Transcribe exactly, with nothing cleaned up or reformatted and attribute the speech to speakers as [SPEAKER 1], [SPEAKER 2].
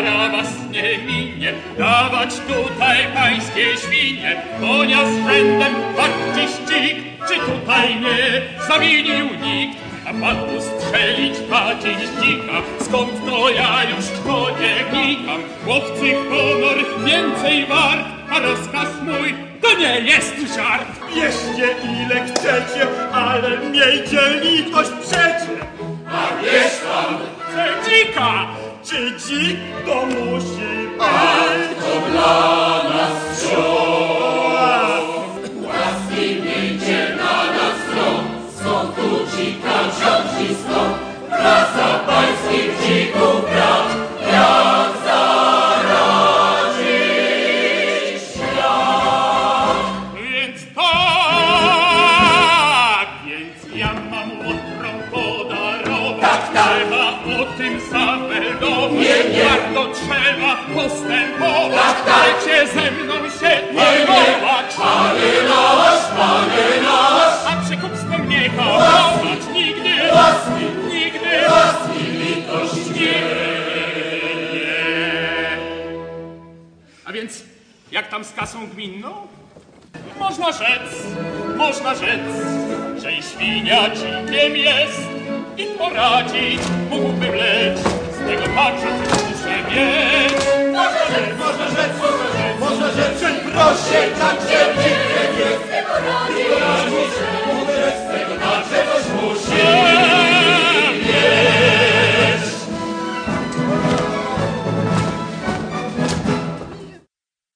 [SPEAKER 1] kara was nie minie, dawać tutaj pańskie świnie, konia z rzędem warci ścig, czy tutaj nie zamienił nikt, a pan ustrzelić ma dziś dzika, skąd to ja już to nie wnikam, chłopcy honor więcej wart, a rozkaz mój to nie jest żart.
[SPEAKER 2] Bierzcie ile chcecie, ale miejcie litość przecie.
[SPEAKER 1] A wiesz pan, że dzika,
[SPEAKER 2] czy dzik to musi być?
[SPEAKER 1] a to dla nas wziął.
[SPEAKER 3] Łaski miejcie na nas stron, skąd tu dzika wziąć i skąd? Rasa pańskich dzików brat, jak zaradzić świat.
[SPEAKER 1] Więc tak, więc ja mam łotrą podarować,
[SPEAKER 3] Tak, tak.
[SPEAKER 1] trzeba o tym zameldować,
[SPEAKER 3] Nie, nie.
[SPEAKER 1] warto trzeba postępować,
[SPEAKER 3] Tak, tak.
[SPEAKER 1] chcecie ze mną się
[SPEAKER 3] Nie, nie.
[SPEAKER 1] targować,
[SPEAKER 3] Panie nasz, panie nasz,
[SPEAKER 1] a przekupstwem nie hamować nigdy,
[SPEAKER 3] łaski,
[SPEAKER 1] nigdy,
[SPEAKER 3] łaski, litość
[SPEAKER 1] nie. A więc jak tam z kasą gminną? Można rzec, można rzec, że i świnia dzikiem jest i poradzić mógłbym lecz z tego także muszę mieć.
[SPEAKER 3] Można rzec, można rzec, można rzec, że proszę tak ciebie